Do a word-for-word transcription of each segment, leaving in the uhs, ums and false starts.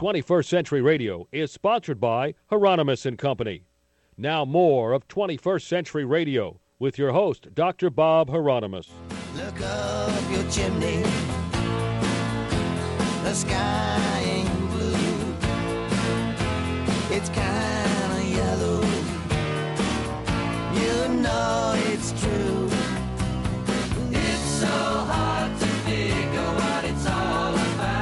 twenty-first Century Radio is sponsored by Hieronymus and Company. Now more of twenty-first Century Radio with your host, Doctor Bob Hieronymus. Look up your chimney, the sky ain't blue, it's kind of yellow, you know it's true. It's so hard to figure what it's all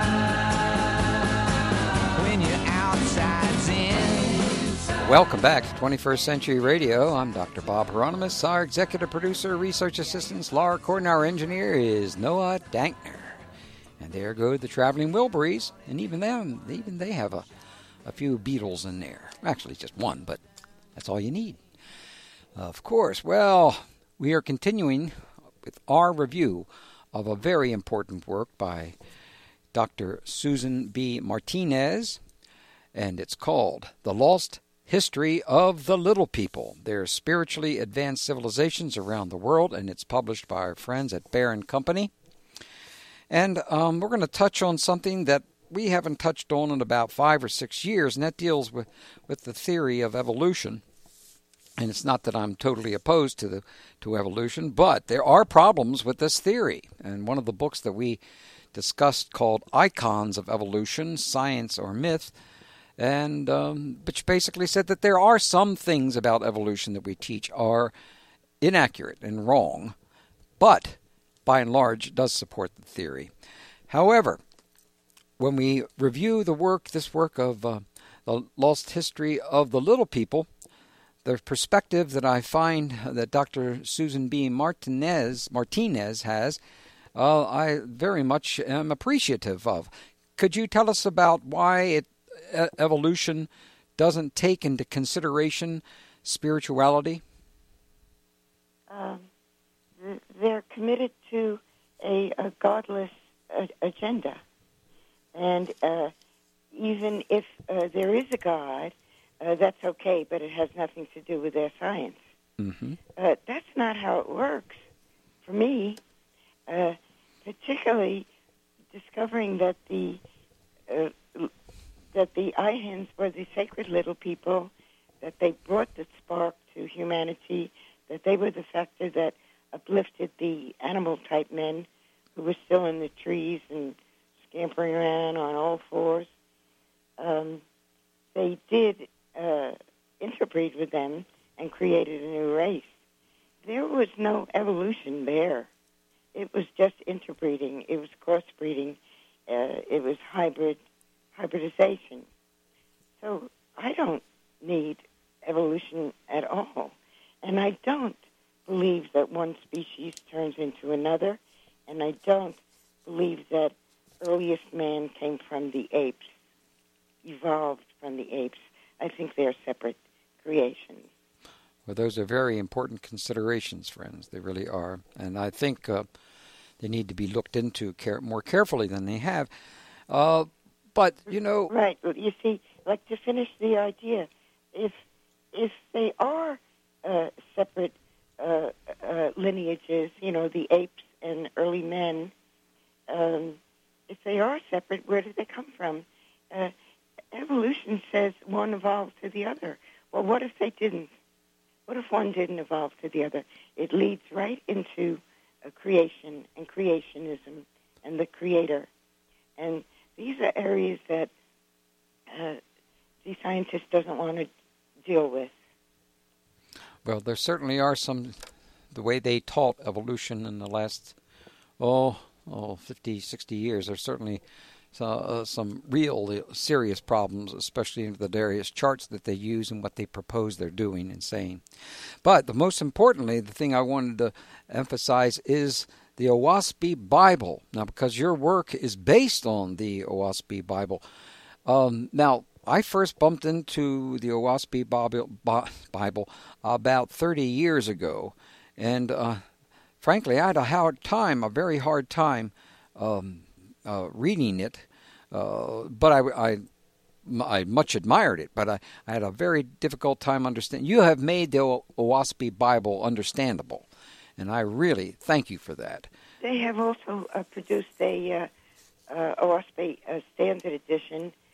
about when you're outside's in. Welcome back to twenty-first Century Radio. I'm Doctor Bob Hieronymus. Our executive producer, research assistants, Laura Corden. Our engineer is Noah Dankner. And there go the traveling Wilburys. And even them, even they have a, a few Beatles in there. Actually, just one, but that's all you need. Of course. Well, we are continuing with our review of a very important work by Doctor Susan B. Martinez. And it's called The Lost History of the Little People, Their Spiritually Advanced Civilizations Around the World, and it's published by our friends at Bear and Company. And um, we're going to touch on something that we haven't touched on in about five or six years, and that deals with, with the theory of evolution. And it's not that I'm totally opposed to the to evolution, but there are problems with this theory. And one of the books that we discussed called Icons of Evolution, Science or Myth, and um, which basically said that there are some things about evolution that we teach are inaccurate and wrong, but by and large does support the theory. However, when we review the work, this work of uh, The Lost History of the Little People, the perspective that I find that Doctor Susan B. Martinez, Martinez has, uh, I very much am appreciative of. Could you tell us about why it evolution doesn't take into consideration spirituality? Um, they're committed to a, a godless uh, agenda. And uh, even if uh, there is a God, uh, that's okay, but it has nothing to do with their science. Mm-hmm. Uh, that's not how it works. For me, uh, particularly discovering that the uh, that the Ihans were the sacred little people, that they brought the spark to humanity, that they were the factor that uplifted the animal-type men who were still in the trees and scampering around on all fours. Um, they did uh, interbreed with them and created a new race. There was no evolution there. It was just interbreeding. It was crossbreeding. Uh, it was hybrid hybridization. So I don't need evolution at all. And I don't believe that one species turns into another, and I don't believe that earliest man came from the apes, evolved from the apes. I think they're separate creations. Well, those are very important considerations, friends. They really are. And I think uh, they need to be looked into care- more carefully than they have. Uh, but, you know... Right. You see, like to finish the idea, if if they are uh, separate uh, uh, lineages, you know, the apes and early men, um, if they are separate, where did they come from? Uh, evolution says one evolved to the other. Well, what if they didn't? What if one didn't evolve to the other? It leads right into uh, creation and creationism and the creator. And these are areas that uh, the scientist doesn't want to deal with. Well, there certainly are some, the way they taught evolution in the last, oh, oh fifty, sixty years, there's certainly So, uh, some real serious problems, especially in the various charts that they use and what they propose they're doing and saying. But the most importantly, the thing I wanted to emphasize is the Oahspe Bible. Now, because your work is based on the Oahspe Bible. Um, now, I first bumped into the Oahspe Bible, Bible about thirty years ago. And uh, frankly, I had a hard time, a very hard time, um, Uh, reading it, uh, but I, I, I much admired it, but I, I had a very difficult time understanding. You have made the o- Oahspe Bible understandable, and I really thank you for that. They have also uh, produced a uh, uh, Oahspe uh, Standard Edition,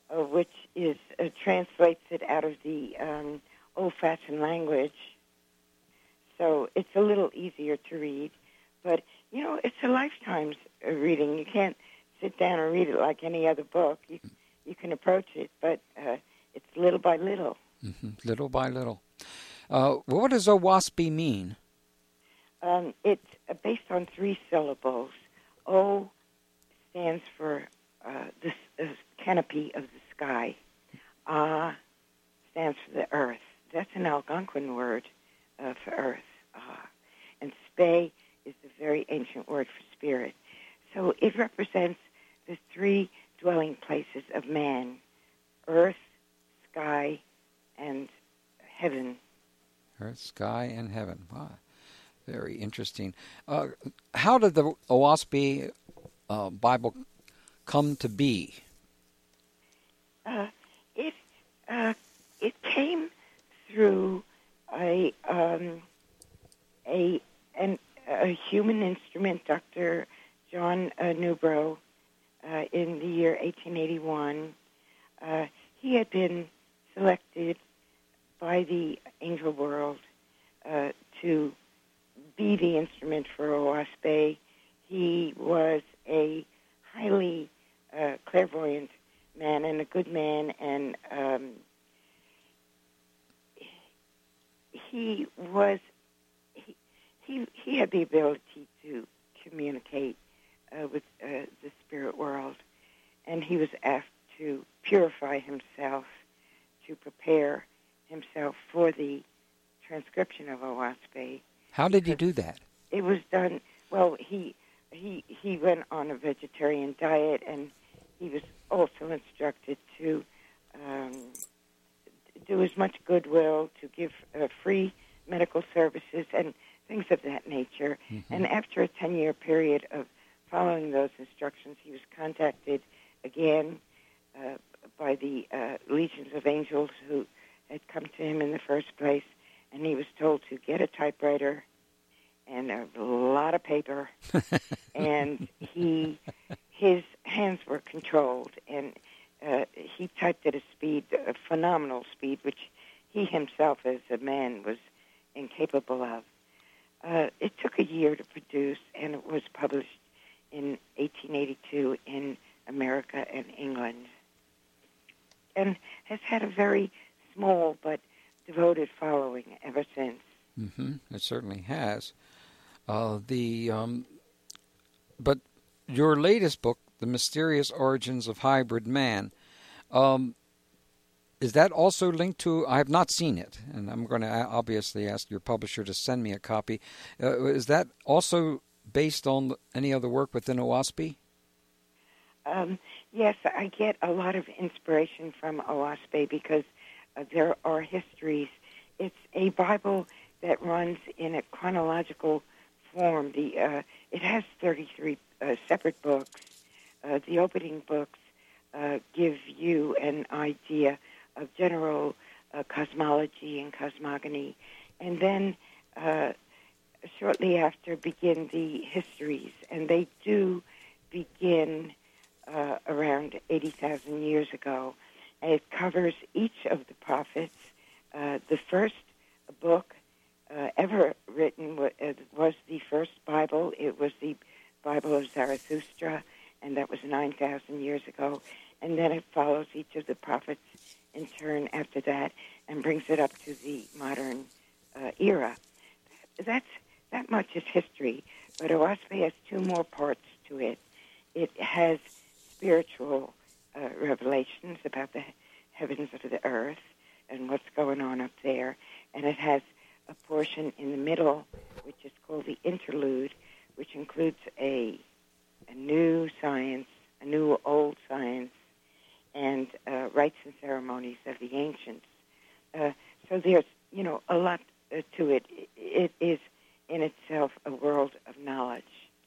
uh, which is uh, translates it out of the um, old-fashioned language. So it's a little easier to read. But, you know, it's a lifetime's uh, reading. You can't sit down and read it like any other book. You, you can approach it, but uh, it's little by little. Mm-hmm. Little by little. Uh, what does Owaspy mean? Um, it's uh, based on three syllables. O stands for uh, the uh, canopy of the sky. Ah stands for the earth. That's an Algonquin word uh, for earth. Ah. And Spey is the very ancient word for spirit. So it represents the three dwelling places of man: earth, sky, and heaven. Earth, sky, and heaven. Wow. Very interesting. Uh, how did the Owaspy uh, Bible come to be? Uh, it uh, it came through a um, a an, a human instrument, Doctor John uh, Newbrough, uh, in the year eighteen eighty-one. Uh, he had been selected by the angel world uh, to be the instrument for Owaspy. He was a highly uh, clairvoyant man and a good man, and um, he was he, he he had the ability to communicate uh, with uh, the spirit world, and he was asked to purify himself, to prepare himself for the transcription of Owaspy. How did he do that? It was done, well, he he he went on a vegetarian diet, and he was also instructed to um, do as much goodwill, to give uh, free medical services and things of that nature. Mm-hmm. And after a ten-year period of following those instructions, he was contacted again uh, by the uh, legions of angels who had come to him in the first place, and he was told to get a typewriter and a lot of paper, and he his hands were controlled, and uh, he typed at a speed, a phenomenal speed, which he himself as a man was incapable of. Uh, it took a year to produce, and it was published in eighteen eighty-two in America and England, and has had a very small but devoted following ever since. Mm-hmm. It certainly has. Uh, the um, but your latest book, The Mysterious Origins of Hybrid Man, um, is that also linked to? I have not seen it, and I'm going to obviously ask your publisher to send me a copy. Uh, is that also based on any other work within Owaspy? Um, yes, I get a lot of inspiration from Owaspy because uh, there are histories. It's a Bible that runs in a chronological form. The uh, it has thirty-three uh, separate books. Uh, the opening books uh, give you an idea of general uh, cosmology and cosmogony, and then uh, shortly after begin the histories, and they do begin uh, around eighty thousand years ago. And it covers each of the prophets. Uh, the first book uh, ever written was, uh, was the first Bible. It was the Bible of Zarathustra, and that was nine thousand years ago. And then it follows each of the prophets in turn after that and brings it up to the modern uh, era. That's that much is history, but Owaspy has two more parts to it. It has spiritual uh, revelations about the heavens of the earth and what's going on up there, and it has a portion in the middle, which is called the interlude, which includes a a new science, a new old science, and uh, rites and ceremonies of the ancients. Uh, so there's, you know, a lot uh, to it. It is in itself a world of knowledge.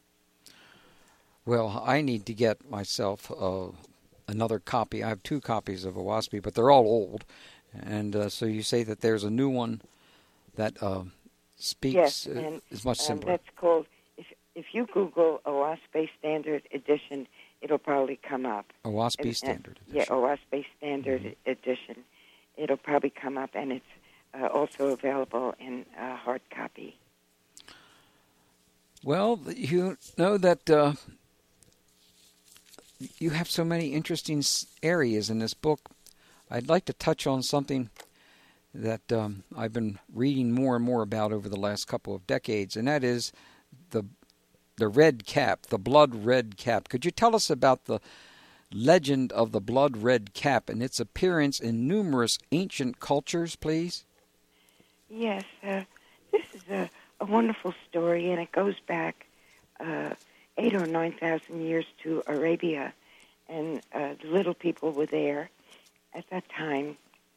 Well, I need to get myself uh, another copy. I have two copies of Owaspy, but they're all old. And uh, so you say that there's a new one that uh, speaks yes, uh, and, is much um, simpler. That's called, if, if you Google Owaspy Standard Edition, it'll probably come up. OWASP And- Standard and- Yeah, Edition. OWASP Standard Mm-hmm. Edition. It'll probably come up, and it's uh, also available in uh, hard copy. Well, you know that uh, you have so many interesting s- areas in this book. I'd like to touch on something that um, I've been reading more and more about over the last couple of decades, and that is the the red cap, the blood red cap. Could you tell us about the legend of the blood red cap and its appearance in numerous ancient cultures, please? Yes, uh, this is a, a wonderful story, and it goes back uh, eight or nine thousand years to Arabia, and uh, the little people were there at that time.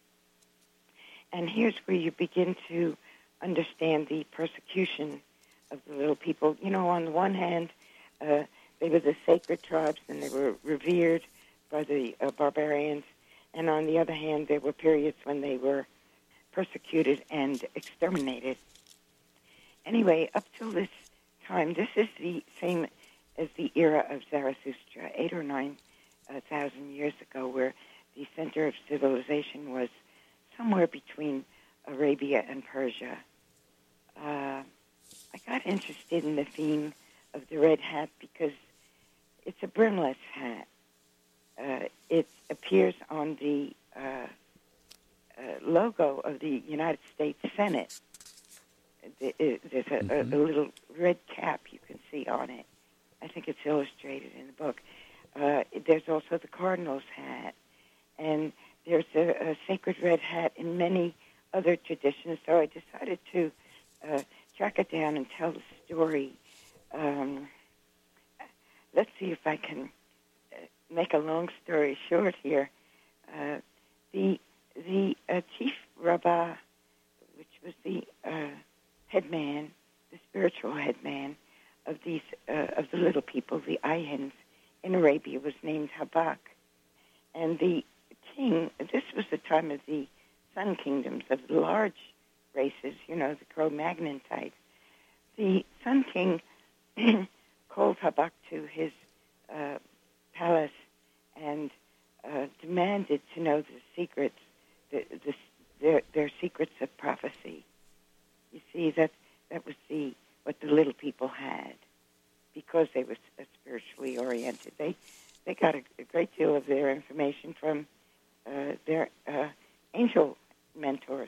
And here's where you begin to understand the persecution of the little people. You know, on the one hand, uh, they were the sacred tribes, and they were revered by the uh, barbarians. And on the other hand, there were periods when they were persecuted and exterminated. Anyway, up till this time, this is the same as the era of Zarathustra, eight or nine uh, thousand years ago, where the center of civilization was somewhere between Arabia and Persia. Uh, I got interested in the theme of the red hat because it's a brimless hat. Uh, it appears on the uh, uh, logo of the United States Senate. There's a, Mm-hmm. a, a little red cap you can see on it. I think it's illustrated in the book. Uh, there's also the Cardinal's hat, and there's a, a sacred red hat in many other traditions. So I decided to uh, track it down and tell the story. Um, let's see if I can uh, make a long story short here. Uh, the the uh, chief rabbah, which was the uh, headman, the spiritual headman of these uh, of the little people, the Ihans in Arabia, was named Habak, and the king. This was the time of the sun kingdoms, of the large races, you know, the Cro-Magnon type. The sun king called Habak to his uh, palace and uh, demanded to know the secrets, the, the, their, their secrets of prophecy. You see, that that was the what the little people had, because they were spiritually oriented. They they got a, a great deal of their information from uh, their uh, angel mentors.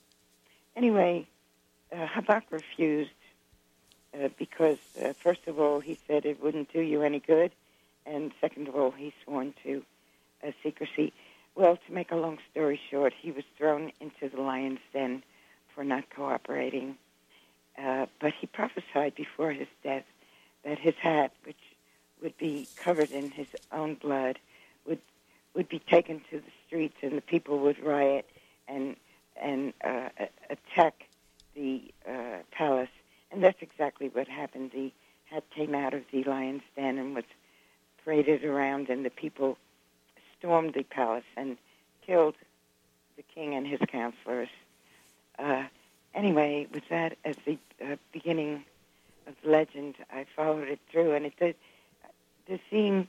Anyway, uh, Habak refused uh, because, uh, first of all, he said it wouldn't do you any good, and second of all, he sworn to uh, secrecy. Well, to make a long story short, he was thrown into the lion's den for not cooperating. Uh, but he prophesied before his death that his hat, which would be covered in his own blood, would would be taken to the streets, and the people would riot and and uh, attack the uh, palace. And that's exactly what happened. The hat came out of the lion's den and was paraded around, and the people stormed the palace and killed the king and his counselors. Uh, anyway, with that as the uh, beginning of the legend, I followed it through, and it did, the theme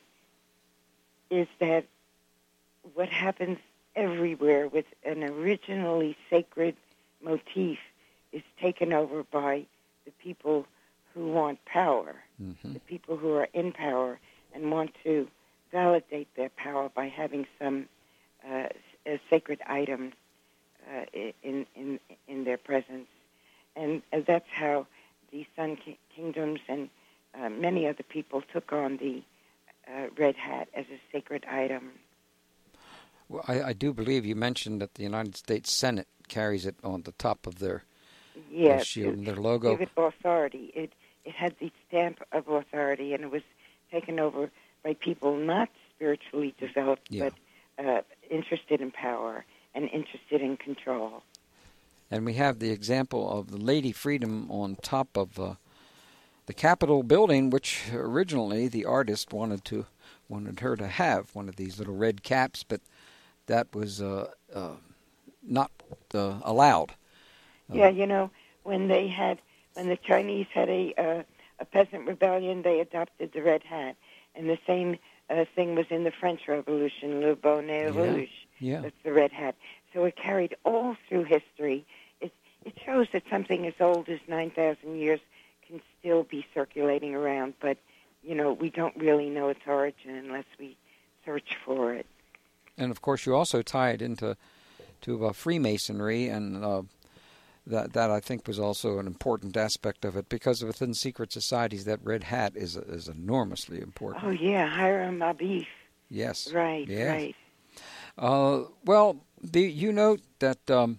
is that what happens everywhere with an originally sacred motif is taken over by the people who want power, Mm-hmm. the people who are in power and want to validate their power by having some uh, a sacred item uh, in in in their presence, and uh, that's how the Sun ki- Kingdoms and uh, many other people took on the uh, red hat as a sacred item. Well, I, I do believe you mentioned that the United States Senate carries it on the top of their, their Yes, shield and their to logo. give it authority. It it had the stamp of authority, and it was taken over by people not spiritually developed, Yeah. but uh, interested in power and interested in control. And we have the example of the Lady Freedom on top of uh, the Capitol building, which originally the artist wanted to wanted her to have one of these little red caps, but that was uh, uh, not uh, allowed. Uh, Yeah, you know, when they had, when the Chinese had a uh, a peasant rebellion, they adopted the red hat, and the same uh, thing was in the French Revolution, Le Bonnet Rouge. Yeah. That's the red hat. So it carried all through history. It, it shows that something as old as nine thousand years can still be circulating around, but, you know, we don't really know its origin unless we search for it. And, of course, you also tie it into to uh, Freemasonry, and uh, that, that, I think, was also an important aspect of it, because within secret societies, that red hat is is enormously important. Oh, yeah, Hiram Abif. Yes. Right, yes. right. Uh, well, the, you note that, um,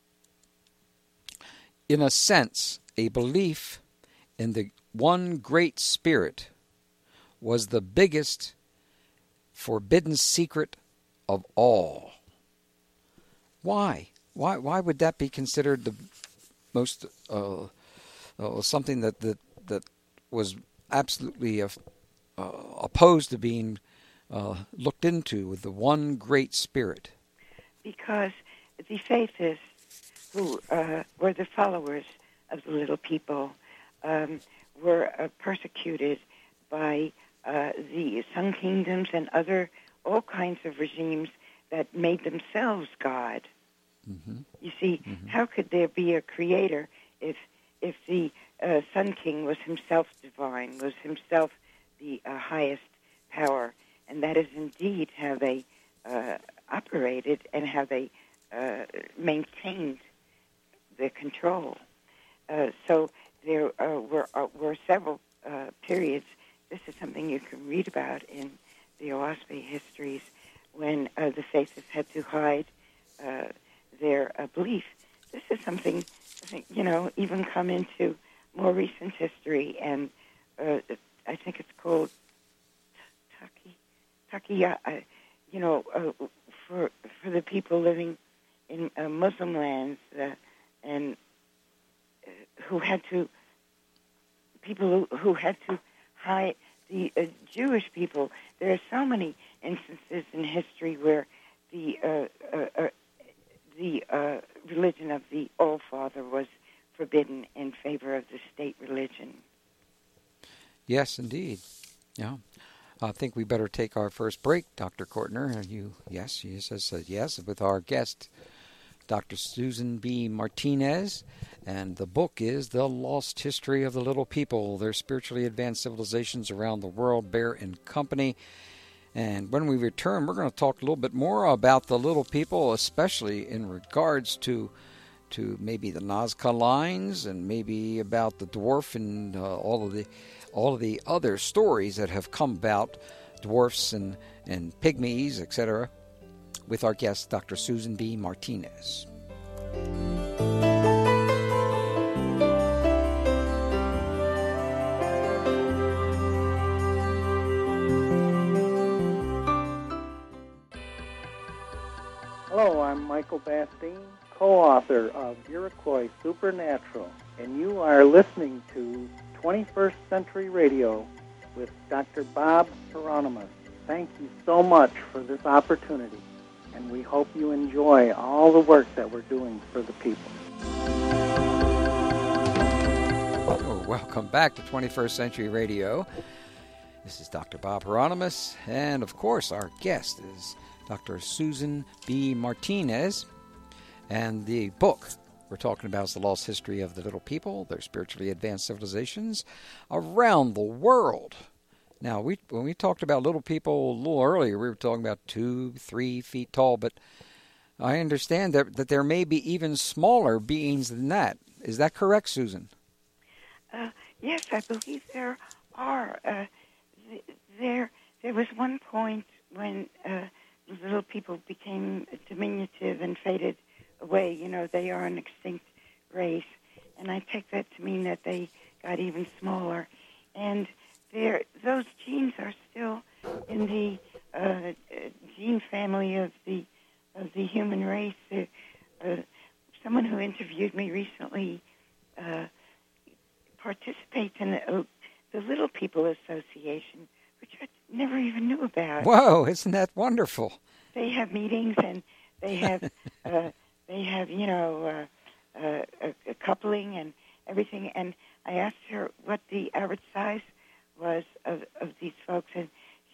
in a sense, a belief in the one great spirit was the biggest forbidden secret of all. Why? Why? Why would that be considered the most uh, uh, something that, that that was absolutely uh, uh, opposed to being uh, looked into with the one great spirit? Because the Faithists, who uh, were the followers of the Little People, um, were uh, persecuted by uh, the Sun Kingdoms and other all kinds of regimes that made themselves God. Mm-hmm. You see, Mm-hmm. how could there be a creator if if the uh, Sun King was himself divine, was himself the uh, highest power? And that is indeed how they uh, operated and how they uh, maintained their control. Uh, so there uh, were uh, were several uh, periods. This is something you can read about in the Oahspe histories, when uh, the Faithists had to hide uh, their uh, belief. This is something, I think, you know, even come into more recent history, and uh, I think it's called Taki, Taki, uh, you know, uh, for for the people living in uh, Muslim lands uh, and uh, who had to, people who, who had to hide the uh, Jewish people. There are so many instances in history where the uh, uh, uh, the uh, religion of the All-Father was forbidden in favor of the state religion. Yes, indeed. Yeah. I think we better take our first break, Doctor Kortner. And you, yes, yes, I said yes, with our guest, Doctor Susan B. Martinez. And the book is The Lost History of the Little People, Their Spiritually Advanced Civilizations Around the World, Bear and Company. And when we return, we're going to talk a little bit more about the little people, especially in regards to to maybe the Nazca lines, and maybe about the dwarf and uh, all of the all of the other stories that have come about, dwarfs and, and pygmies, et cetera, with our guest, Doctor Susan B. Martinez. Hello, I'm Michael Bastine, co-author of Iroquois Supernatural, and you are listening to twenty-first Century Radio with Doctor Bob Hieronymus. Thank you so much for this opportunity, and we hope you enjoy all the work that we're doing for the people. Oh, welcome back to twenty-first Century Radio. This is Doctor Bob Hieronymus, and of course our guest is Doctor Susan B. Martinez, and the book we're talking about is The Lost History of the Little People, Their Spiritually Advanced Civilizations Around the World. Now, we when we talked about little people a little earlier, we were talking about two, three feet tall, but I understand that, that there may be even smaller beings than that. Is that correct, Susan? Uh, yes, I believe there are. Uh, th- there, there was one point when uh, little people became diminutive and faded away. You know, they are an extinct race, and I take that to mean that they got even smaller. And there, those genes are still in the uh, gene family of the of the human race. Uh, uh, someone who interviewed me recently uh, participates in the, the Little People Association, which I never even knew about. Whoa, isn't that wonderful? They have meetings, and they have uh, they have you know uh, uh, a, a coupling and everything. And I asked her what the average size was of, of these folks, and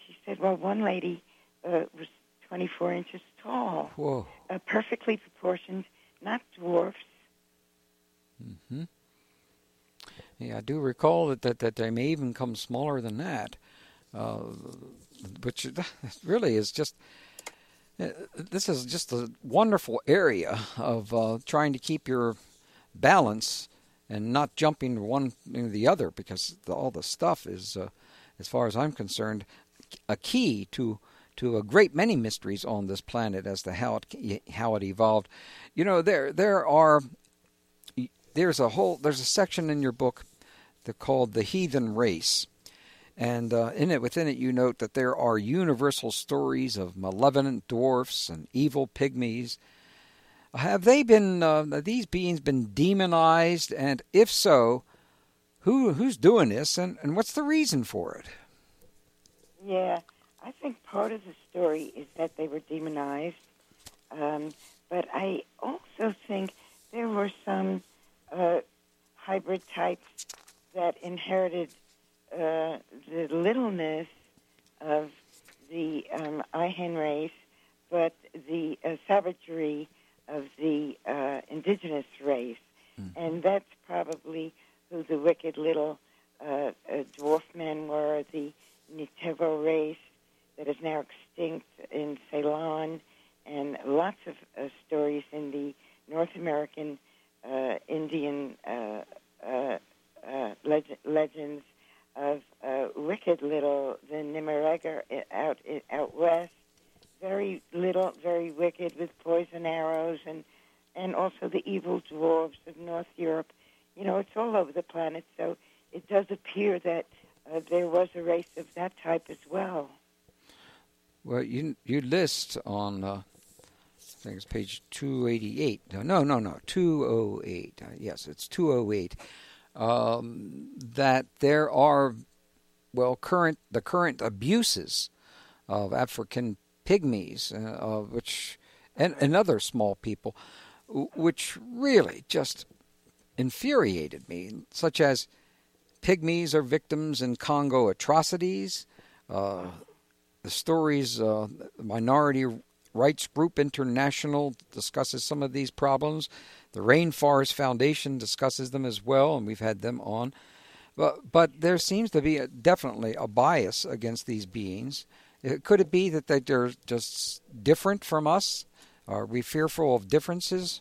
she said, well, one lady uh, was twenty-four inches tall. Whoa. Uh, perfectly proportioned, not dwarfs. Mm-hmm. Yeah, I do recall that, that, that they may even come smaller than that, uh, which really is just, uh, this is just a wonderful area of uh, trying to keep your balance and not jumping one into the other, because the, all the stuff is, uh, as far as I'm concerned, a key to to a great many mysteries on this planet as to how it how it evolved. You know, there there are there's a whole there's a section in your book that called The Heathen Race, and uh, in it within it you note that there are universal stories of malevolent dwarfs and evil pygmies. Have they been uh, these beings been demonized, and if so, who who's doing this, and, and what's the reason for it? Yeah, I think part of the story is that they were demonized, um, but I also think there were some uh, hybrid types that inherited uh, the littleness of the um, Ihen race, but the uh, savagery of the uh, indigenous race. Mm. And that's probably who the wicked little uh, uh, dwarf men were, the Nitevo race that is now extinct in Ceylon, and lots of uh, stories in the North American uh, Indian uh, uh, uh, leg- legends of uh, wicked little, the Nimmerega out out west, very little, very wicked with poison arrows, and, and also the evil dwarves of North Europe. You know, it's all over the planet, so it does appear that uh, there was a race of that type as well. Well, you you list on, uh, I think it's page two eighty-eight. No, no, no, no, two oh eight. Uh, yes, it's two oh eight. Um, that there are, well, current the current abuses of African pygmies, uh, uh, which and, and other small people, which really just infuriated me, such as pygmies are victims in Congo atrocities. Uh, the stories, uh, Minority Rights Group International discusses some of these problems. The Rainforest Foundation discusses them as well, and we've had them on. But, but there seems to be a, definitely a bias against these beings. Could it be that they're just different from us? Are we fearful of differences?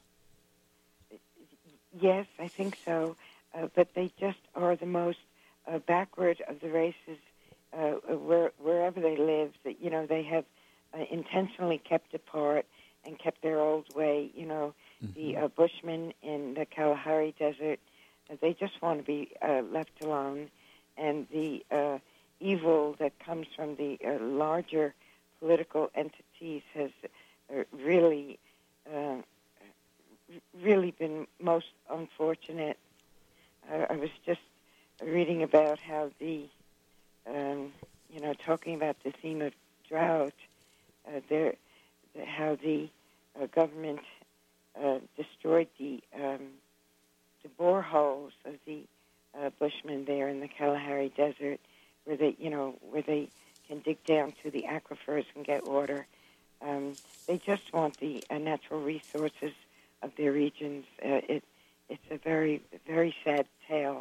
Yes, I think so. Uh, but they just are the most uh, backward of the races uh, where, wherever they live. That, you know, they have uh, intentionally kept apart and kept their old way. You know, mm-hmm. the uh, Bushmen in the Kalahari Desert, uh, they just want to be uh, left alone. And the uh, evil that comes from the uh, larger political entities has uh, really, uh, really been most unfortunate. Uh, I was just reading about how the, um, you know, talking about the theme of drought, uh, there, how the uh, government uh, destroyed the um, the boreholes of the uh, Bushmen there in the Kalahari Desert, where they, you know, where they can dig down to the aquifers and get water. Um, they just want the uh, natural resources of their regions. Uh, it, it's a very, very sad tale.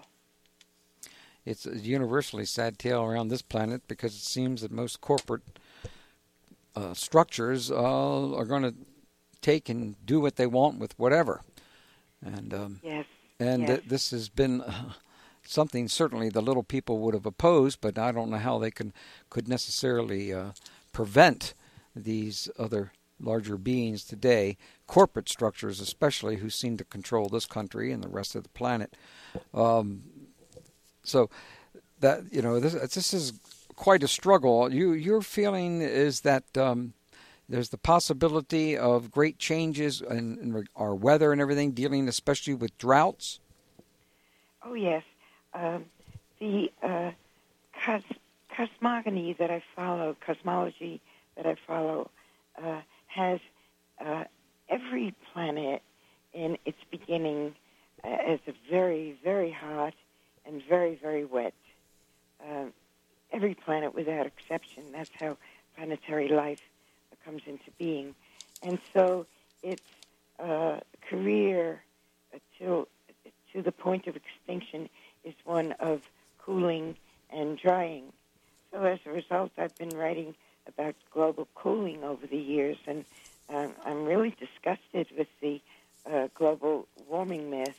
It's a universally sad tale around this planet because it seems that most corporate uh, structures uh, are going to take and do what they want with whatever. And um, yes, and yes. Th- this has been uh, something certainly the little people would have opposed, but I don't know how they can could necessarily uh, prevent these other larger beings today, corporate structures especially, who seem to control this country and the rest of the planet. Um, so that, you know, this this is quite a struggle. You your feeling is that um, there's the possibility of great changes in, in our weather and everything, dealing especially with droughts. Oh yes, um, the uh, cos- cosmogony that I follow, cosmology that I follow, uh, has uh, every planet in its beginning uh, as a very, very hot and very, very wet. Uh, every planet without exception. That's how planetary life comes into being. And so its uh, career uh, to, to the point of extinction is one of cooling and drying. So as a result, I've been writing about global cooling over the years, and um, I'm really disgusted with the uh, global warming myth.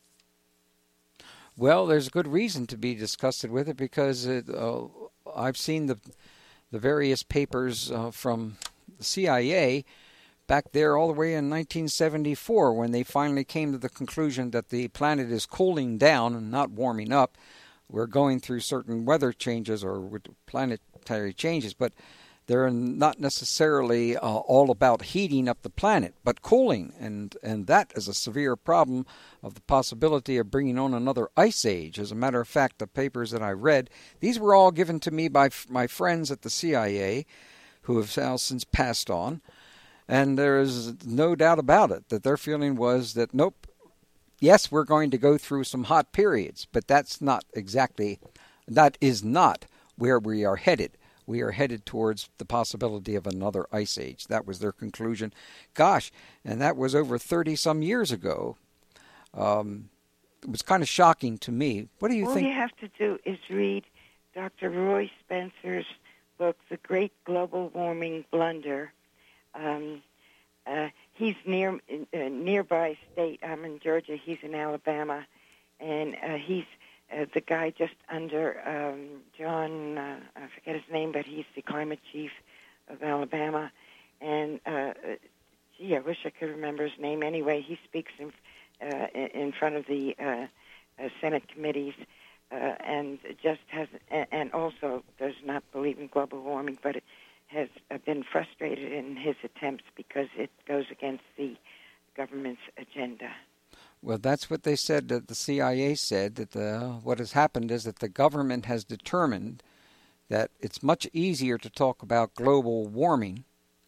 Well, there's good reason to be disgusted with it because it, uh, I've seen the the various papers uh, from the C I A back there all the way in nineteen seventy-four when they finally came to the conclusion that the planet is cooling down and not warming up. We're going through certain weather changes or planetary changes, but they're not necessarily uh, all about heating up the planet, but cooling, and, and that is a severe problem of the possibility of bringing on another ice age. As a matter of fact, the papers that I read, these were all given to me by f- my friends at the C I A, who have now since passed on, and there is no doubt about it that their feeling was that, nope, yes, we're going to go through some hot periods, but that's not exactly, that is not where we are headed. We are headed towards the possibility of another ice age. That was their conclusion. Gosh, and that was over thirty-some years ago. Um, it was kind of shocking to me. What do you All think? All you have to do is read Doctor Roy Spencer's book, The Great Global Warming Blunder. Um, uh, he's near uh, nearby state. I'm in Georgia. He's in Alabama. And uh, he's Uh, the guy just under um, John, uh, I forget his name, but he's the climate chief of Alabama. And, uh, gee, I wish I could remember his name. Anyway, he speaks in, uh, in front of the uh, uh, Senate committees uh, and just has, and also does not believe in global warming, but it has uh, been frustrated in his attempts because it goes against the government's agenda. Well, that's what they said, that the C I A said, that the, what has happened is that the government has determined that it's much easier to talk about global warming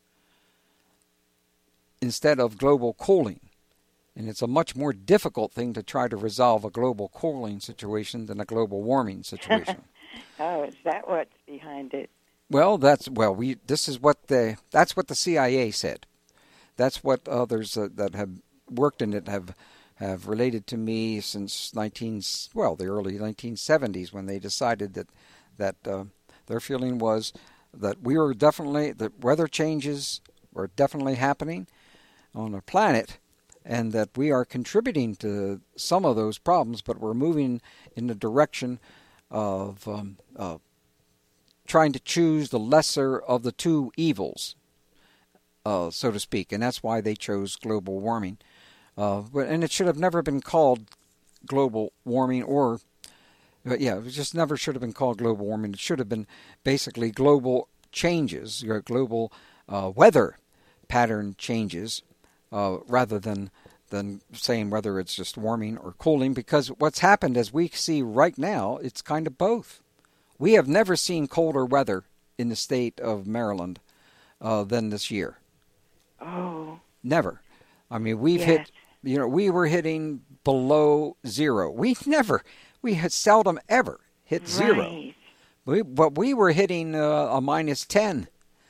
instead of global cooling. And it's a much more difficult thing to try to resolve a global cooling situation than a global warming situation. Oh, is that what's behind it? Well, that's well, we this is what the that's what the C I A said. That's what others uh, that have worked in it have have related to me since nineteen well the early nineteen seventies when they decided that that uh, their feeling was that we were definitely that weather changes were definitely happening on our planet, and that we are contributing to some of those problems, but we're moving in the direction of um, uh, trying to choose the lesser of the two evils, uh, so to speak, and that's why they chose global warming. Uh, but, and it should have never been called global warming, or, but yeah, it just never should have been called global warming. It should have been basically global changes, your global uh, weather pattern changes, uh, rather than than saying whether it's just warming or cooling, because what's happened, as we see right now, it's kind of both. We have never seen colder weather in the state of Maryland uh, than this year. Oh. Never. I mean, we've yes. hit, you know, we were hitting below zero. We never, we had seldom ever hit right. zero. We, but we were hitting uh, a minus ten.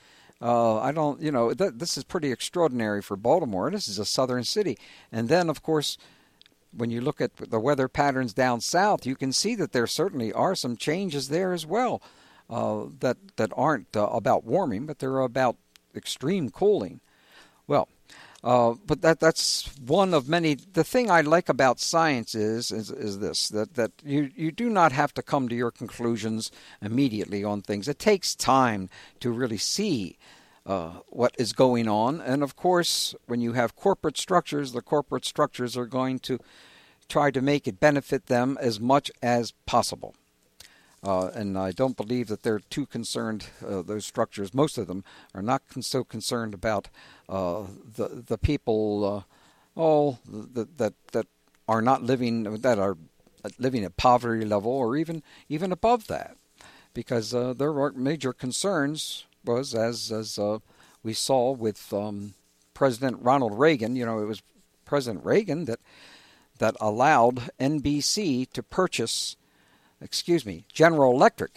Uh, I don't, you know, th- this is pretty extraordinary for Baltimore. This is a southern city. And then, of course, when you look at the weather patterns down south, you can see that there certainly are some changes there as well uh, that, that aren't uh, about warming, but they're about extreme cooling. Well, uh, but that that's one of many. The thing I like about science is is, is this, that, that you, you do not have to come to your conclusions immediately on things. It takes time to really see uh, what is going on. And, of course, when you have corporate structures, the corporate structures are going to try to make it benefit them as much as possible. Uh, and I don't believe that they're too concerned, uh, those structures, most of them, are not con- so concerned about uh, the the people uh, oh, that, that that are not living, that are living at poverty level or even, even above that. Because uh, their major concerns was, as, as uh, we saw with um, President Ronald Reagan, you know, it was President Reagan that that allowed N B C to purchase excuse me, General Electric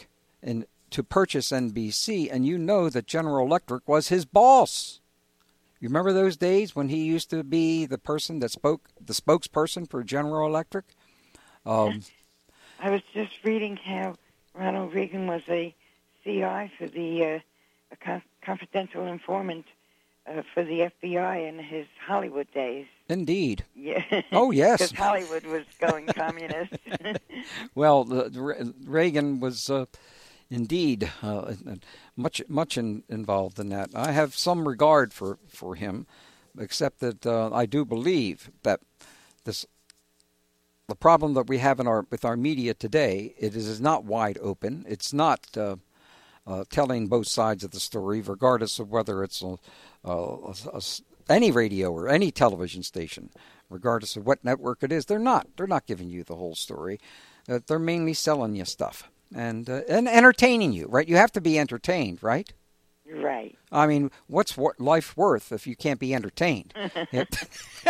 and to purchase N B C, and you know that General Electric was his boss. You remember those days when he used to be the person that spoke, the spokesperson for General Electric? Um, I was just reading how Ronald Reagan was a C I for the uh, a con- confidential informant uh, for the F B I in his Hollywood days. Indeed. Yeah. Oh, yes. Because Hollywood was going communist. Well, the, the, Reagan was uh, indeed uh, much much in, involved in that. I have some regard for, for him, except that uh, I do believe that this the problem that we have in our with our media today, it is not wide open. It's not uh, uh, telling both sides of the story, regardless of whether it's a, a, a, a any radio or any television station, regardless of what network it is. They're not. They're not giving you the whole story. Uh, they're mainly selling you stuff and uh, and entertaining you, right? You have to be entertained, right? Right. I mean, what's what life worth if you can't be entertained? it,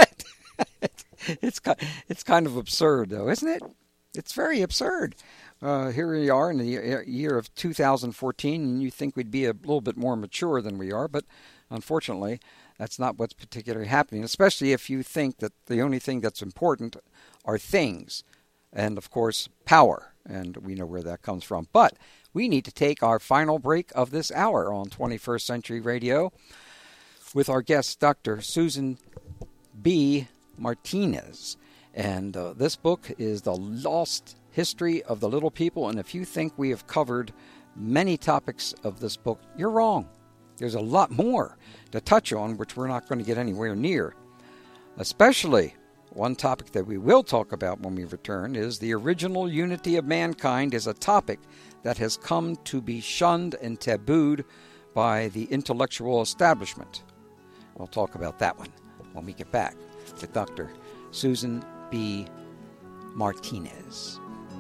it's it's kind of absurd, though, isn't it? It's very absurd. Uh, here we are in the year of two thousand fourteen, and you think we'd be a little bit more mature than we are, but unfortunately, that's not what's particularly happening, especially if you think that the only thing that's important are things and, of course, power, and we know where that comes from. But we need to take our final break of this hour on twenty-first Century Radio with our guest, Doctor Susan B. Martinez. And uh, this book is The Lost History of the Little People. And if you think we have covered many topics of this book, you're wrong. There's a lot more to touch on, which we're not going to get anywhere near. Especially one topic that we will talk about when we return is the original unity of mankind is a topic that has come to be shunned and tabooed by the intellectual establishment. We'll talk about that one when we get back with Doctor Susan B. Martinez.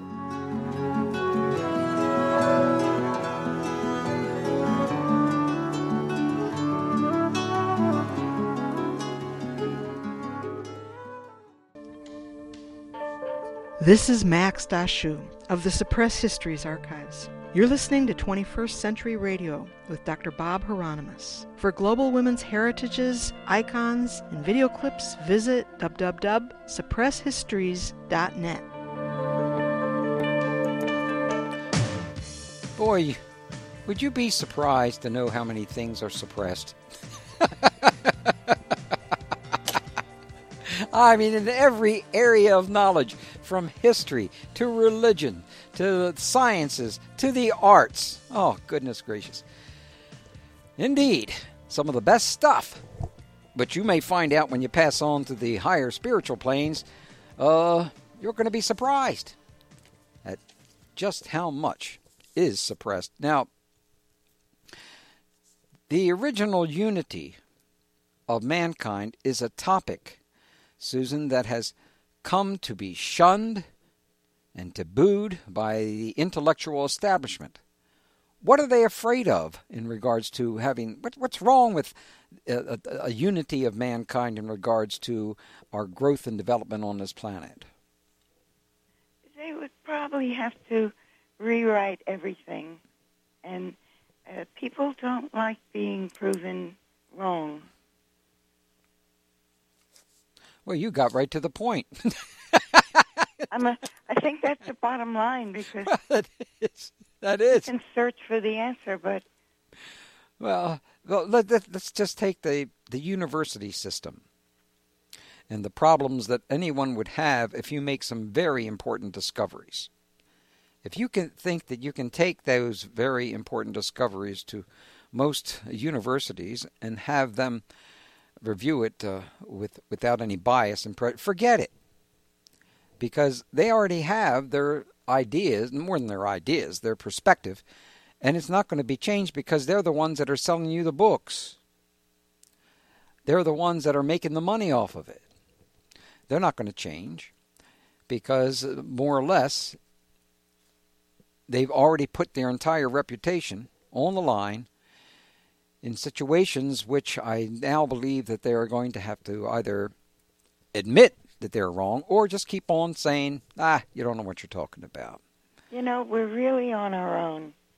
This is Max Dashu of the Suppressed Histories Archives. You're listening to twenty-first Century Radio with Doctor Bob Hieronymus. For global women's heritages, icons, and video clips, visit w w w dot suppress histories dot net. Boy, would you be surprised to know how many things are suppressed? I mean, in every area of knowledge, from history to religion to the sciences to the arts. Oh, goodness gracious. Indeed, some of the best stuff. But you may find out when you pass on to the higher spiritual planes, uh, you're going to be surprised at just how much is suppressed. Now, the original unity of mankind is a topic, Susan, that has come to be shunned and tabooed by the intellectual establishment. What are they afraid of in regards to having, what, what's wrong with a, a, a unity of mankind in regards to our growth and development on this planet? They would probably have to rewrite everything, and uh, people don't like being proven wrong. Well, you got right to the point. I'm a, I think that's the bottom line, because that is. That is. you can search for the answer, but... Well, well let, let, let's just take the, the university system and the problems that anyone would have if you make some very important discoveries. If you can think that you can take those very important discoveries to most universities and have them review it uh, with without any bias and pre- forget it, because they already have their ideas, more than their ideas, their perspective, and it's not going to be changed because they're the ones that are selling you the books. They're the ones that are making the money off of it. They're not going to change because more or less they've already put their entire reputation on the line in situations which I now believe that they are going to have to either admit that they're wrong or just keep on saying, ah, you don't know what you're talking about. You know, we're really on our own.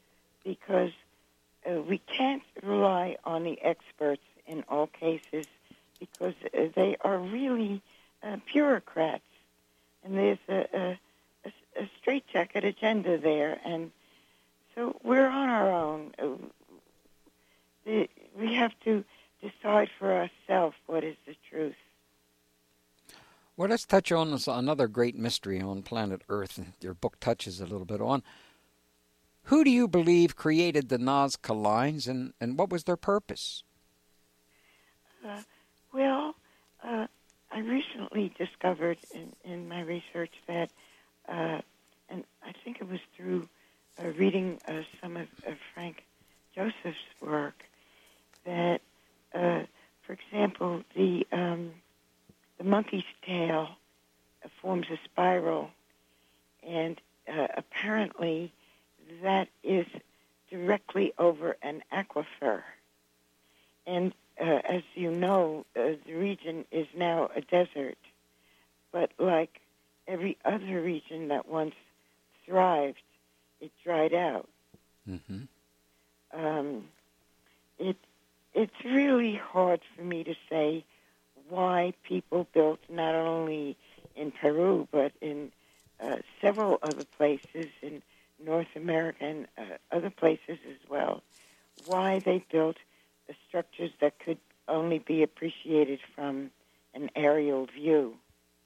because uh, we can't rely on the experts in all cases because uh, they are really uh, bureaucrats. And there's a, a, a, a straitjacket agenda there. And so we're on our own. Uh, the, we have to decide for ourselves what is the truth. Well, let's touch on this, another great mystery on planet Earth, and your book touches a little bit on. Who do you believe created the Nazca lines, and, and what was their purpose? Uh, well, uh, I recently discovered in, in my research that, uh, and I think it was through uh, reading uh, some of, of Frank Joseph's work, that, uh, for example, the um, the monkey's tail uh, forms a spiral, and uh, apparently that is directly over an aquifer. And uh, as you know, uh, the region is now a desert, but like every other region that once thrived, it dried out. Mm-hmm. Um, it it's really hard for me to say why people built not only in Peru but in uh, several other places in North America and uh, other places as well, why they built the structures that could only be appreciated from an aerial view.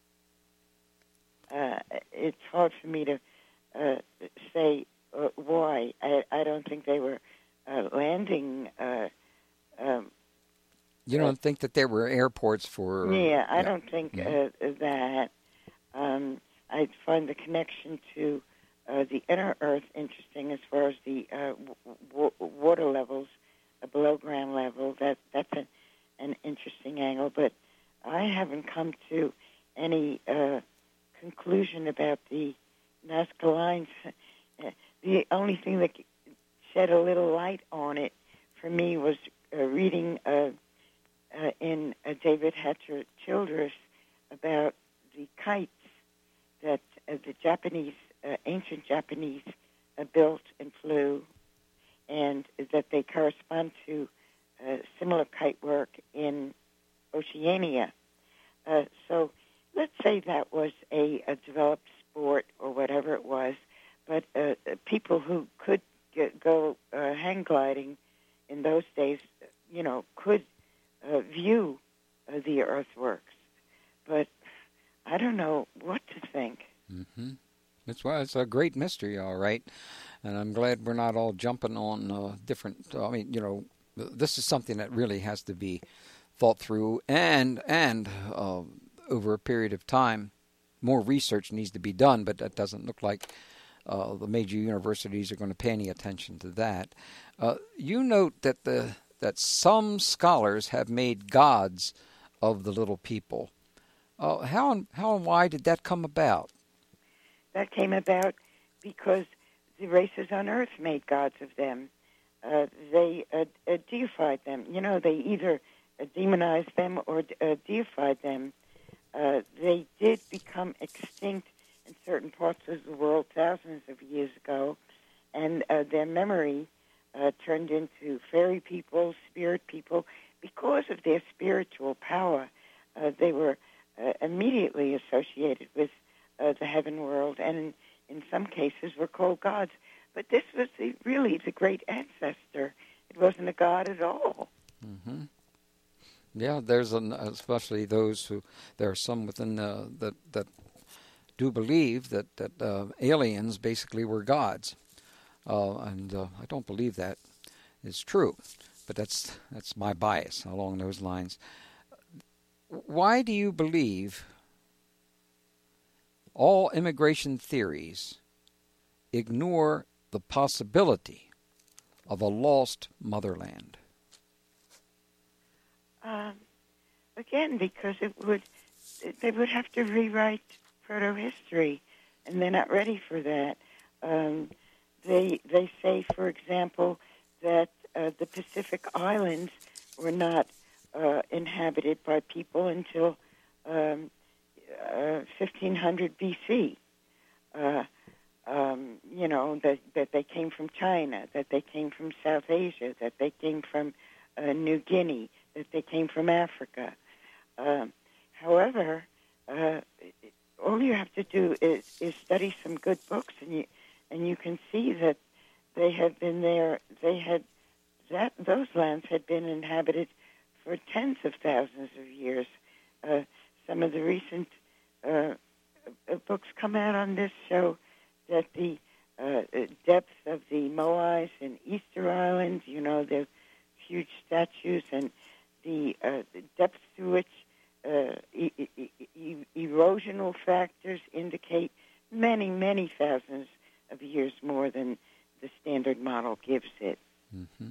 Uh, it's hard for me to uh, say uh, why. I, I don't think they were uh, landing. Uh, um, you don't uh, think that there were airports for... Yeah, I yeah. don't think mm-hmm. uh, that. Um, I find the connection to uh, the inner Earth interesting as far as the uh, w- water levels uh, below ground level. That That's a, an interesting angle, but I haven't come to any uh, conclusion about the Nazca lines. The only thing that shed a little light on it for me was uh, reading uh, uh, in uh, David Hatcher Childress about the kites that uh, the Japanese, uh, ancient Japanese, uh, built and flew, and that they correspond to uh, similar kite work in Oceania. Uh, so let's say that was a, a developed sport or whatever it was, but uh, people who could get, go uh, hang gliding in those days, you know, could uh, view uh, the earthworks. But I don't know what to think. Mm-hmm. It's, well, it's a great mystery, all right. And I'm glad we're not all jumping on uh, different, uh, I mean, you know, this is something that really has to be thought through, and, and uh, over a period of time, more research needs to be done, but that doesn't look like uh, the major universities are going to pay any attention to that. Uh, you note that the that some scholars have made gods of the little people. Uh, how and how and why did that come about? That came about because the races on Earth made gods of them. Uh, they uh, uh, deified them. You know, they either uh, demonized them or uh, deified them. Uh, they did become extinct in certain parts of the world thousands of years ago, and uh, their memory uh, turned into fairy people, spirit people. Because of their spiritual power, uh, they were uh, immediately associated with uh, the heaven world, and in, in some cases were called gods. But this was the, really the great ancestor. It wasn't a god at all. Mm-hmm. Yeah, there's an, especially those who, there are some within uh, that that do believe that that uh, aliens basically were gods, uh, and uh, I don't believe that is true, but that's that's my bias along those lines. Why do you believe all immigration theories ignore the possibility of a lost motherland? Um, again, because it would, they would have to rewrite proto-history, and they're not ready for that. Um, they they say, for example, that uh, the Pacific Islands were not uh, inhabited by people until um, uh, fifteen hundred B C. Uh, um, you know, that, that they came from China, that they came from South Asia, that they came from uh, New Guinea, that they came from Africa. Um, however, uh, all you have to do is, is study some good books, and you and you can see that they had been there. They had that those lands had been inhabited for tens of thousands of years. Uh, some of the recent uh, books come out on this show that the uh, depth of the Moais in Easter Island, you know, the huge statues, and the, uh, the depth to which uh, e- e- e- erosional factors indicate many, many thousands of years more than the standard model gives it. Mm-hmm.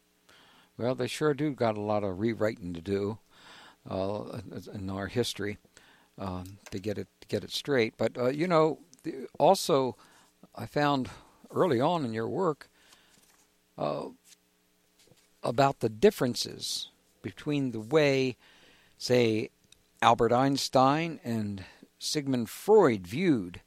Well, they sure do got a lot of rewriting to do uh, in our history um, to get it to get it straight. But uh, you know, the, also I found early on in your work uh, about the differences between the way, say, Albert Einstein and Sigmund Freud viewed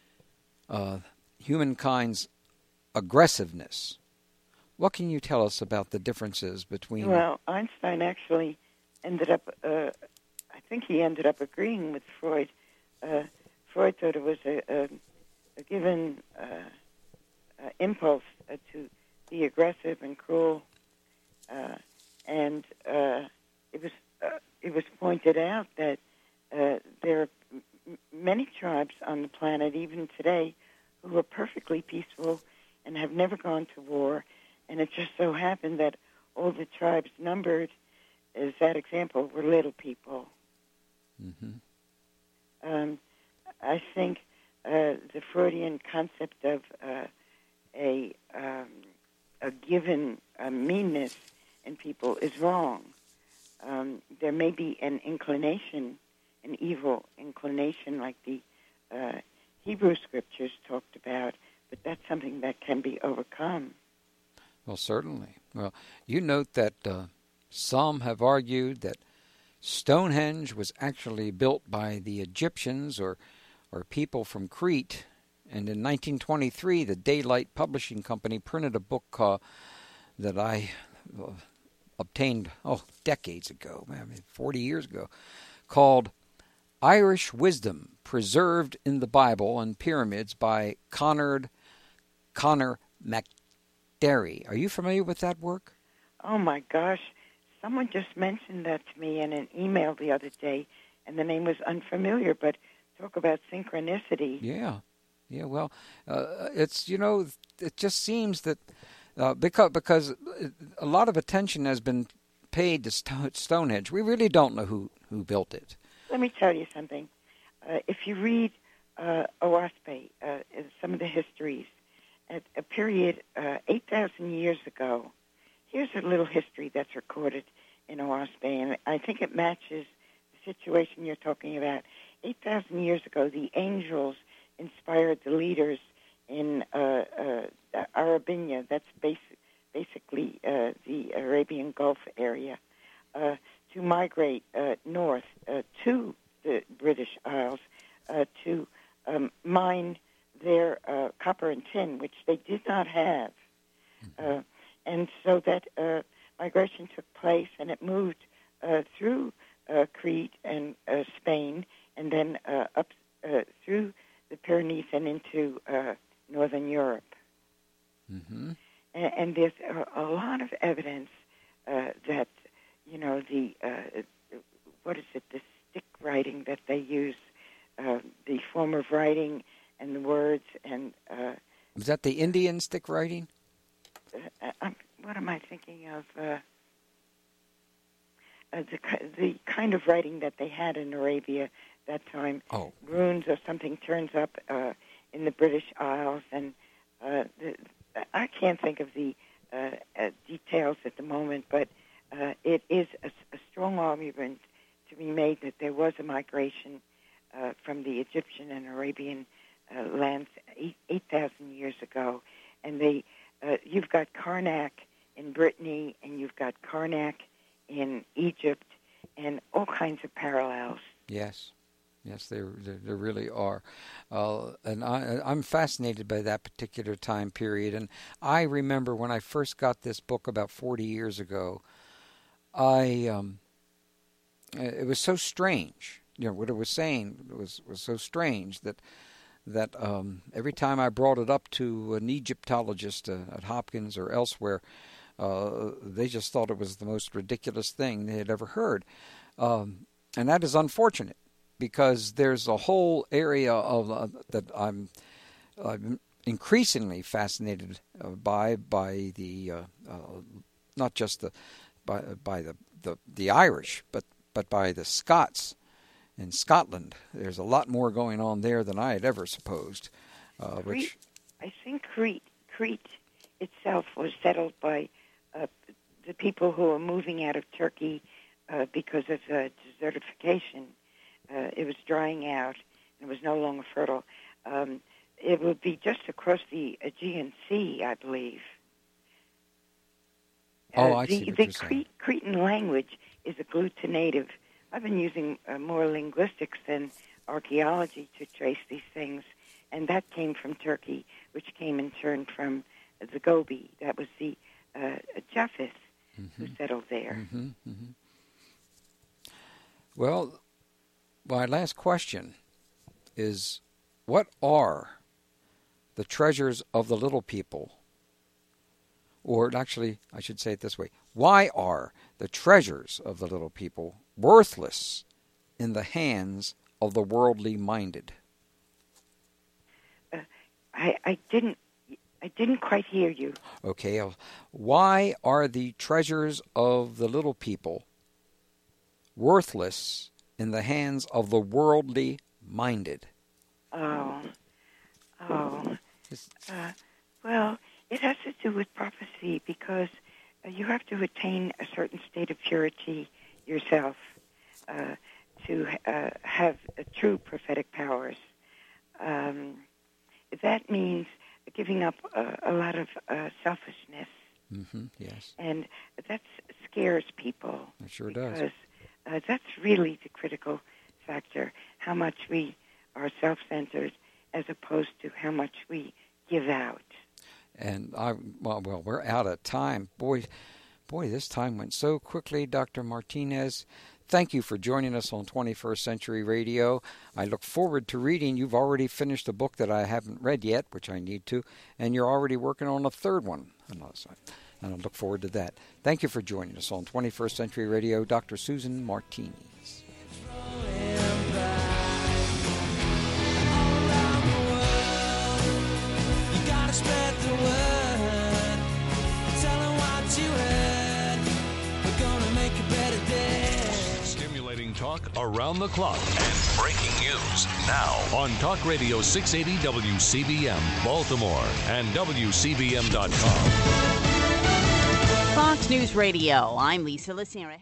uh, humankind's aggressiveness. What can you tell us about the differences between... Well, Einstein actually ended up, uh, I think he ended up agreeing with Freud. Uh, Freud thought it was a, a, a given uh, uh, impulse uh, to be aggressive and cruel, uh, and uh, it was uh, it was pointed out that uh, there are m- many tribes on the planet, even today, who are perfectly peaceful and have never gone to war. And it just so happened that all the tribes numbered, as that example, were little people. Mm-hmm. Um, I think uh, the Freudian concept of uh, a um, a given uh, meanness in people is wrong. Um, there may be an inclination, an evil inclination, like the uh, Hebrew scriptures talked about, but that's something that can be overcome. Well, certainly. Well, you note that uh, some have argued that Stonehenge was actually built by the Egyptians or or people from Crete, and in nineteen twenty-three, the Daylight Publishing Company printed a book uh, that I uh, obtained oh decades ago, I mean forty years ago, called Irish Wisdom Preserved in the Bible and Pyramids by Conrad Connor Mac. Derry. Are you familiar with that work? Oh, my gosh. Someone just mentioned that to me in an email the other day, and the name was unfamiliar, but talk about synchronicity. Yeah. Yeah, well, uh, it's, you know, it just seems that uh, because, because a lot of attention has been paid to Stonehenge. We really don't know who, who built it. Let me tell you something. Uh, if you read uh, Owaspe, uh, some of the histories, at a period uh, eight thousand years ago, here's a little history that's recorded in Owaspe, and I think it matches the situation you're talking about. eight thousand years ago, the angels inspired the leaders in uh, uh, Arabinia, that's basic, basically uh, the Arabian Gulf area, uh, to migrate uh, north uh, to the British Isles uh, to um, mine their uh, copper and tin, which they did not have. Uh, and so that uh, migration took place, and it moved uh, through uh, Crete and uh, Spain, and then uh, up uh, through the Pyrenees and into uh, northern Europe. Mm-hmm. And, and there's a, a lot of evidence uh, that, you know, the, uh, what is it, the stick writing that they use, uh, the form of writing and the words, and uh, was that the Indian stick writing? Uh, I'm, what am I thinking of? Uh, uh, the the kind of writing that they had in Arabia that time. Oh. Runes or something turns up uh, in the British Isles, and uh, the, I can't think of the uh, uh, details at the moment, but uh, it is a, a strong argument to be made that there was a migration uh, from the Egyptian and Arabian Uh, lands eight thousand years ago, and they uh, you've got Karnak in Brittany, and you've got Karnak in Egypt, and all kinds of parallels. Yes, Yes, they they, they really are, uh, and I, I'm fascinated by that particular time period. And I remember when I first got this book about forty years ago, I um, it was so strange. You know what it was saying was was so strange that that um, every time I brought it up to an Egyptologist uh, at Hopkins or elsewhere, uh, they just thought it was the most ridiculous thing they had ever heard, um, and that is unfortunate. Because there's a whole area of uh, that I'm, I'm increasingly fascinated uh, by by the uh, uh, not just the by by the, the, the Irish, but but by the Scots in Scotland. There's a lot more going on there than I had ever supposed. Uh, Crete, which I think Crete Crete itself was settled by uh, the people who were moving out of Turkey uh, because of uh, desertification. Uh, it was drying out, and it was no longer fertile. Um, it would be just across the Aegean Sea, I believe. Oh, uh, I the, see what the you're saying. Crete, Cretan language is agglutinative. I've been using uh, more linguistics than archaeology to trace these things, and that came from Turkey, which came in turn from the Gobi. That was the uh, Japheth mm-hmm. who settled there. Mm-hmm, mm-hmm. Well, my last question is, what are the treasures of the little people? Or actually, I should say it this way. Why are the treasures of the little people worthless in the hands of the worldly minded? Uh, I, I didn't I didn't quite hear you. Okay. Uh, why are the treasures of the little people worthless in the hands of the worldly minded? Oh, oh. Uh, well, it has to do with prophecy because uh, you have to attain a certain state of purity yourself uh, to uh, have uh, true prophetic powers. Um, that means giving up uh, a lot of uh, selfishness. Mm-hmm, yes. And that scares people. It sure because, does. Uh, that's really the critical factor, how much we are self-centered as opposed to how much we give out. And I well, well, we're out of time. Boy, boy, this time went so quickly, Doctor Martinez. Thank you for joining us on twenty-first Century Radio. I look forward to reading. You've already finished a book that I haven't read yet, which I need to, and you're already working on a third one. And I look forward to that. Thank you for joining us on twenty-first Century Radio, Doctor Susan Martinez. Spread the word, tell them what you heard. We're gonna make a better day. Stimulating talk around the clock and breaking news now on Talk Radio six eighty W C B M Baltimore and W C B M dot com. Fox News Radio. I'm Lisa Lissera.